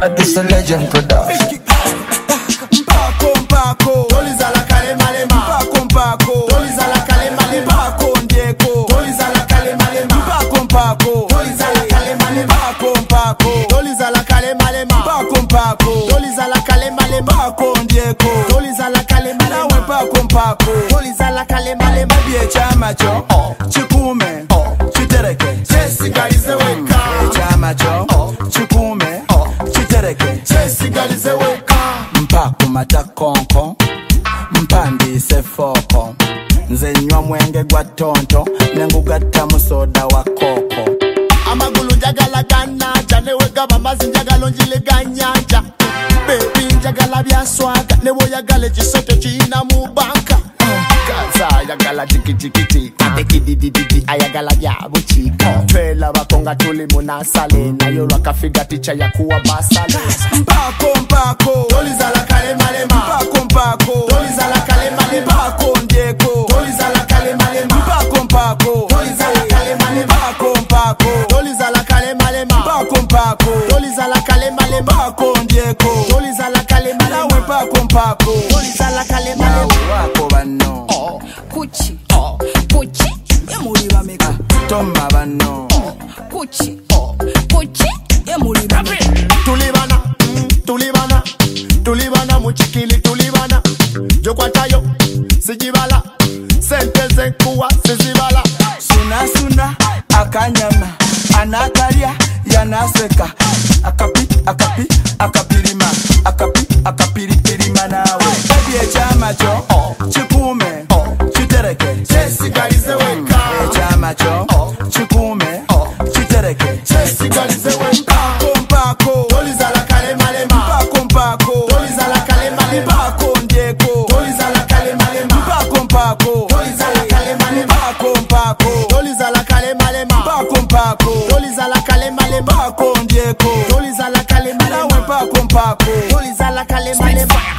This a legend production. Mpako, toliza la kale malema. Mpako, toliza la kale malema. Mpako ndieko, toliza la kale malema. Mpako, toliza la kale malema. Mpako, toliza la kale malema. Mpako, toliza la kale malema. Mpako ndieko, toliza la kale malema. Mpako, toliza la kale malema. Bie chama cho, chikume, chitereke. Chesigalize weka. Chama cho, chikume, chitereke. Chesigalize weka. Mpako matakonko, mpandise foko. Nze nywa mwenge gwa tonto, nengugatta musoda wa koko. Amagulu njagala ganaja, newega bamazi njagala njiliganyaja. Baby njagala byaswaga, newoyagala ekisoto kiyina mu banka. Kaza ayagala tikiti, atekidididi ayagala byabuchika. Twela bakonga tuli munasale, nayo lwakafiga ticha yakuwa basale. Mpako, toliza la kale malema. Mpako, toliza la kale malema. Mpako ndieko, toliza la kale malema. Mpako, toliza la kale malema. Mpako, toliza la kale malema. Mpako, toliza la kale malema. Mpako ndieko, toliza la kale malema. Mpako, toliza la kale malema. Wako bano Kuchi, Kuchi, yemuli bameka. Toma bano Kuchi, Kuchi, yemuli bameka. Tulibana muchikili tulibana. Jokwatayo sijibala, sente zenkuwa sizibala. Suna akanyama, anakalya yanaseka. Akapirima, akapiripirima nawe. Baby chama cho, chikume, chitereke. Chesigalize weka. Chama cho, chikume, chitereke. Chesigalize weka. Mpako, toliza la kale malema. Mpako, toliza la kale malema. Mpako ndieko, toliza la kale malema. Mpako, toliza la kale malema. Mpako, toliza la kale malema. Mpako, toliza la kale malema. Mpako ndieko, toliza la kale malema. Mpako, toliza la kale malema.